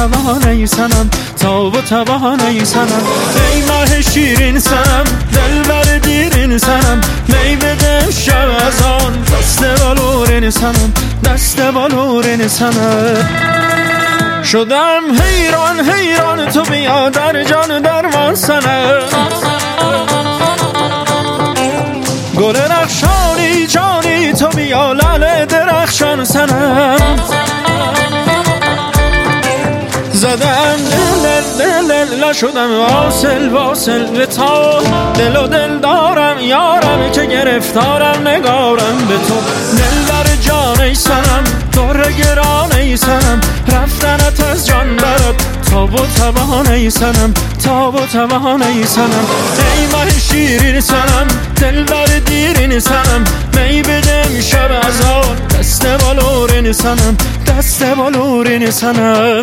توانه سنم، تاب و توانه سنم. ای ماه شیرین سنم، دلبر دیرین سنم، می بده شب از آن دست بالورین سنم، دست بالورین سنم. شدم حیران حیران تو بیا در جان درمان سنم، گل رخشانی جانی تو بیا لعل درخشان سنم. زدم دل شدم واصل واصل به تو، دل و دل دارم یارم که گرفتارم نگارم به تو. دل بر جان ای سنم، در گران ای سنم، رفتنت از جان برد تاب و توان ای سنم، تاب و توان ای سنم. ای ماه شیرین سنم، دل بر دیرین سنم، می بدم شب از آن دست بالورین سنم، دست بالورین سنم.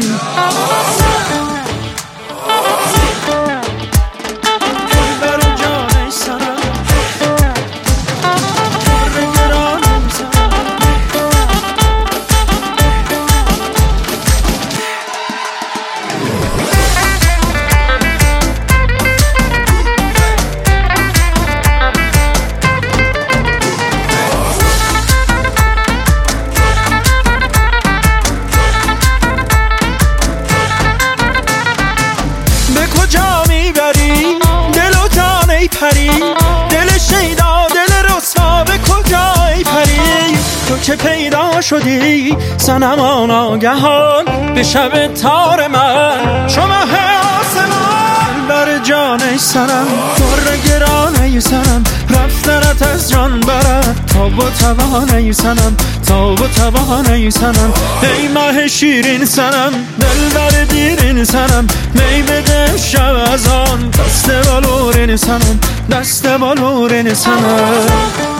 دل شیدا دل رسوا به کجای پری؟ تو که پیدا شدی صنمان آگهان به شب تار من چو مه آسمان. بر جان ای سنم، در گران ای سنم، رفتنت از جان برد تاب و توان ای سنم، تاب و توان ای سنم. ای ماه شیرین سنم، دل بر دیرین سنم، می بده شب از آن دست بالورین سنم، دست بالورین سنم.